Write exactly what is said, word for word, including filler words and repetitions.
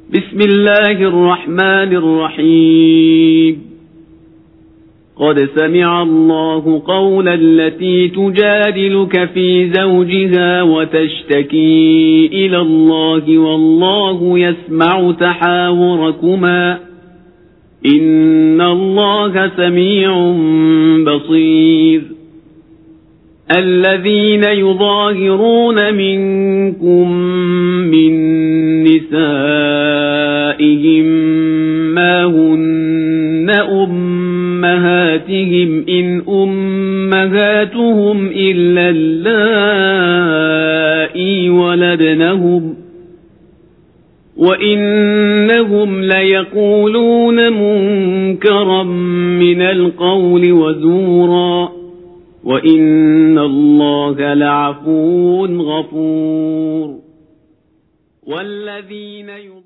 بسم الله الرحمن الرحيم قد سمع الله قول التي تجادلك في زوجها وتشتكي إلى الله والله يسمع تحاوركما إن الله سميع بصير الذين يظاهرون منكم من نسائهم ما هن أمهاتهم إن أمهاتهم إلا اللائي ولدنهم وإنهم ليقولون منكرا من القول وزورا وإن الله لعفو غفور والذين